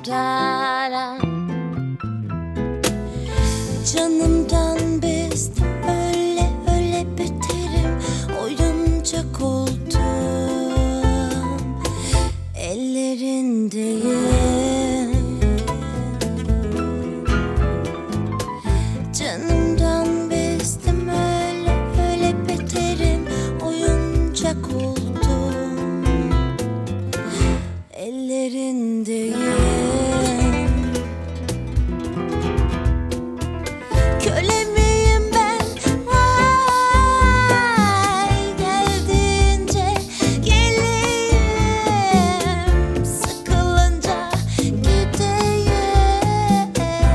Canımdan bezdim, öyle öyle beterim. Oyuncak oldum ellerindeyim. Canımdan bezdim, öyle öyle beterim. Oyuncak oldum ellerindeyim. Köle miyim ben? Vay, geldiğince geleyim, sıkılınca gideyim.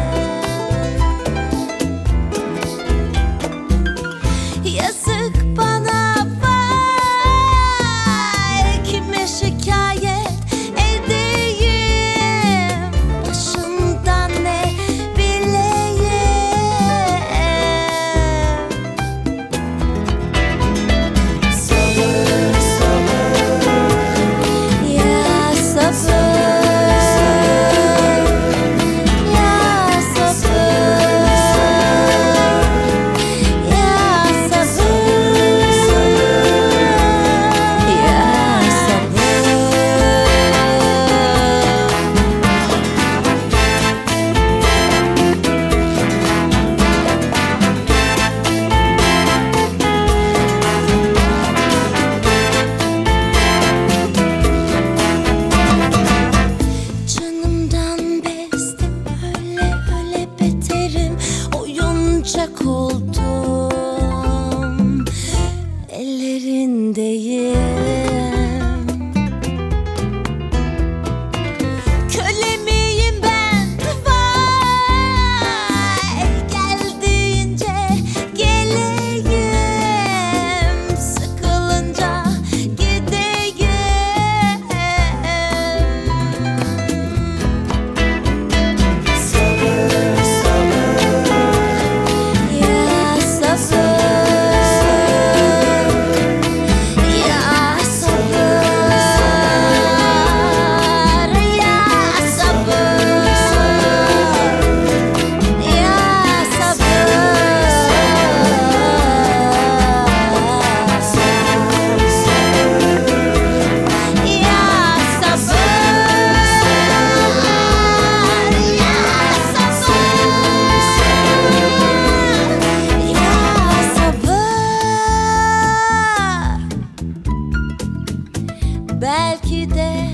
Yazık bana, vay, kime şikayet edeyim, başımdan ne oyuncak oldum ellerindeyim. Köle miyim ben? Vay, geldiğince geleyim, sıkılınca gideyim. Belki de